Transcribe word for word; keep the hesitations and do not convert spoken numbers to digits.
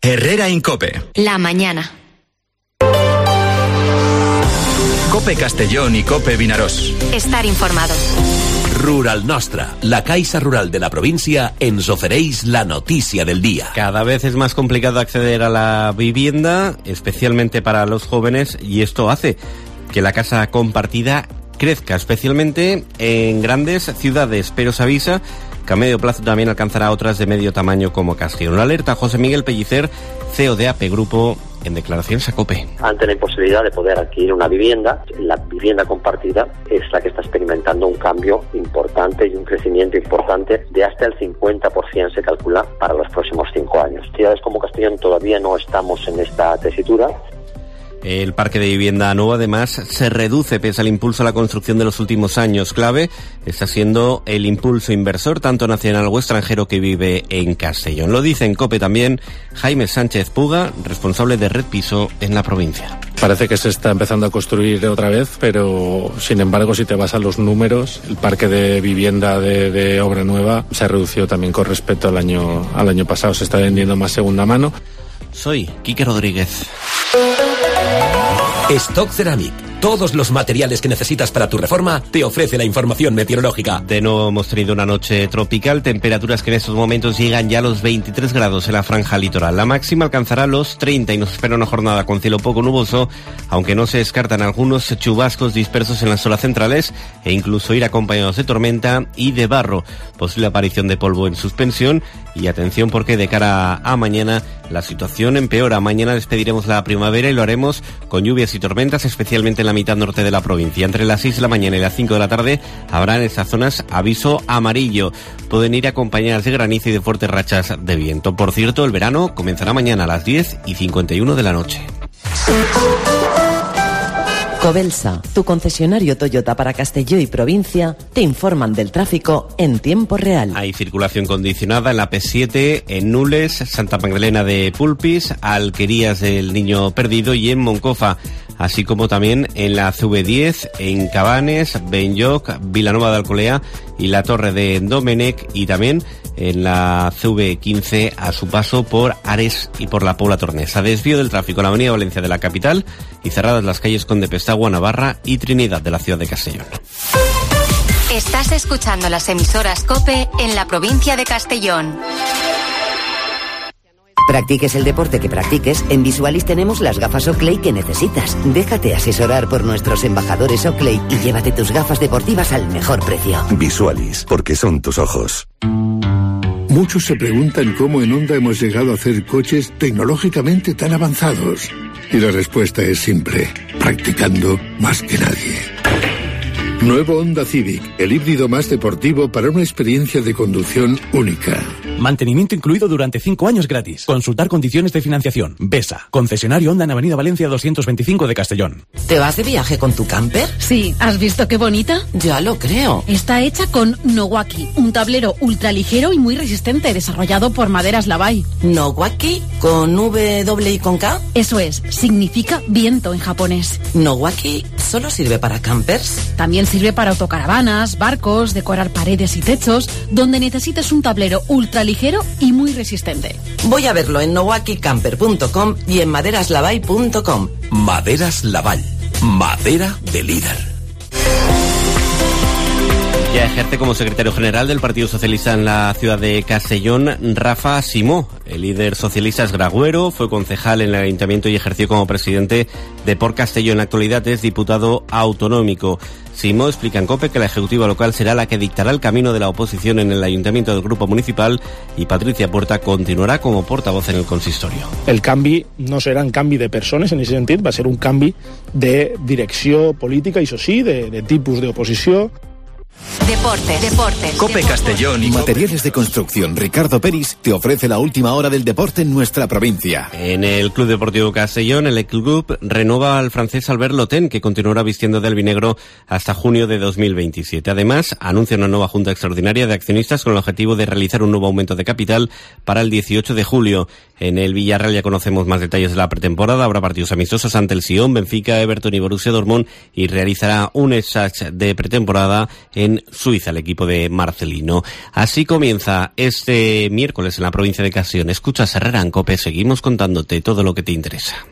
Herrera Incope. La mañana. Cope Castellón y Cope Vinaròs. Estar informado. Rural Nostra, la Caixa Rural de la provincia, ens ofereix la noticia del día. Cada vez es más complicado acceder a la vivienda, especialmente para los jóvenes, y esto hace que la casa compartida crezca, especialmente en grandes ciudades, pero se avisa que a medio plazo también alcanzará otras de medio tamaño como Castellón. Lo alerta José Miguel Pellicer, C E O de A P Grupo, en declaraciones a COPE. Ante la imposibilidad de poder adquirir una vivienda, la vivienda compartida es la que está experimentando un cambio importante y un crecimiento importante de hasta el cincuenta por ciento se calcula para los próximos cinco años. Ciudades como Castellón todavía no estamos en esta tesitura. El parque de vivienda nuevo, además, se reduce pese al impulso a la construcción de los últimos años. Clave está siendo el impulso inversor, tanto nacional o extranjero, que vive en Castellón. Lo dice en COPE también Jaime Sánchez Puga, responsable de Red Piso en la provincia. Parece que se está empezando a construir otra vez, pero sin embargo, si te vas a los números, el parque de vivienda de, de obra nueva se ha reducido también con respecto al año, al año pasado. Se está vendiendo más segunda mano. Soy Quique Rodríguez. Stock Ceramic. Todos los materiales que necesitas para tu reforma te ofrece la información meteorológica. De nuevo hemos tenido una noche tropical, temperaturas que en estos momentos llegan ya a los veintitrés grados en la franja litoral. La máxima alcanzará los treinta y nos espera una jornada con cielo poco nuboso, aunque no se descartan algunos chubascos dispersos en las zonas centrales e incluso ir acompañados de tormenta y de barro. Posible aparición de polvo en suspensión y atención porque de cara a mañana la situación empeora. Mañana despediremos la primavera y lo haremos con lluvias y tormentas, especialmente en la mitad norte de la provincia. Entre las seis de la mañana y las cinco de la tarde habrá en estas zonas aviso amarillo. Pueden ir acompañadas de granizo y de fuertes rachas de viento. Por cierto, el verano comenzará mañana a las diez y cincuenta y uno de la noche. Covelsa, tu concesionario Toyota para Castelló y provincia, te informan del tráfico en tiempo real. Hay circulación condicionada en la P siete, en Nules, Santa Magdalena de Pulpis, Alquerías del Niño Perdido y en Moncofa, así como también en la C V diez, en Cabanes, Benlloc, Vilanova de Alcolea y la Torre de Domenech, y también en la C V quince a su paso por Ares y por la Pobla Tornesa. Desvío del tráfico en la Avenida Valencia de la capital y cerradas las calles Conde Pestagua, Navarra y Trinidad de la ciudad de Castellón. Estás escuchando las emisoras COPE en la provincia de Castellón. Practiques el deporte que practiques, en Visualis tenemos las gafas Oakley que necesitas. Déjate asesorar por nuestros embajadores Oakley y llévate tus gafas deportivas al mejor precio. Visualis, porque son tus ojos. Muchos se preguntan cómo en Honda hemos llegado a hacer coches tecnológicamente tan avanzados. Y la respuesta es simple: practicando más que nadie. Nuevo Honda Civic, el híbrido más deportivo para una experiencia de conducción única. Mantenimiento incluido durante cinco años gratis. Consultar condiciones de financiación. Besa, concesionario Honda en Avenida Valencia doscientos veinticinco de Castellón. ¿Te vas de viaje con tu camper? Sí, ¿has visto qué bonita? Ya lo creo. Está hecha con Nowaki, un tablero ultraligero y muy resistente, desarrollado por Maderas Lavai. ¿Nowaki? ¿Con V doble y con K? Eso es, significa viento en japonés. ¿Nowaki solo sirve para campers? También sirve para autocaravanas, barcos, decorar paredes y techos, donde necesites un tablero ultraligero ligero y muy resistente. Voy a verlo en nowaki camper punto com y en maderas lavai punto com. Maderas Laval, madera de líder. Ya ejerce como secretario general del Partido Socialista en la ciudad de Castellón Rafa Simó. El líder socialista es gragüero, fue concejal en el ayuntamiento y ejerció como presidente de Por Castelló. En la actualidad es diputado autonómico. Simó explica en COPE que la ejecutiva local será la que dictará el camino de la oposición en el ayuntamiento del grupo municipal y Patricia Puerta continuará como portavoz en el consistorio. El canvi no serà un canvi de persones en aquest sentit, va ser un canvi de direcció política, això sí, de, de tipus d'oposició. Deportes, deportes. COPE Castellón y Materiales de construcción Ricardo Peris te ofrece la última hora del deporte en nuestra provincia. En el Club Deportivo Castellón, el club renueva al francés Albert Loten, que continuará vistiendo de albinegro hasta junio de dos mil veintisiete. Además, anuncia una nueva junta extraordinaria de accionistas con el objetivo de realizar un nuevo aumento de capital para el dieciocho de julio. En el Villarreal ya conocemos más detalles de la pretemporada. Habrá partidos amistosos ante el Sion, Benfica, Everton y Borussia Dortmund y realizará un stage de pretemporada en Suiza, el equipo de Marcelino. Así comienza este miércoles en la provincia de Castellón. Escuchas Herrera en COPE, seguimos contándote todo lo que te interesa.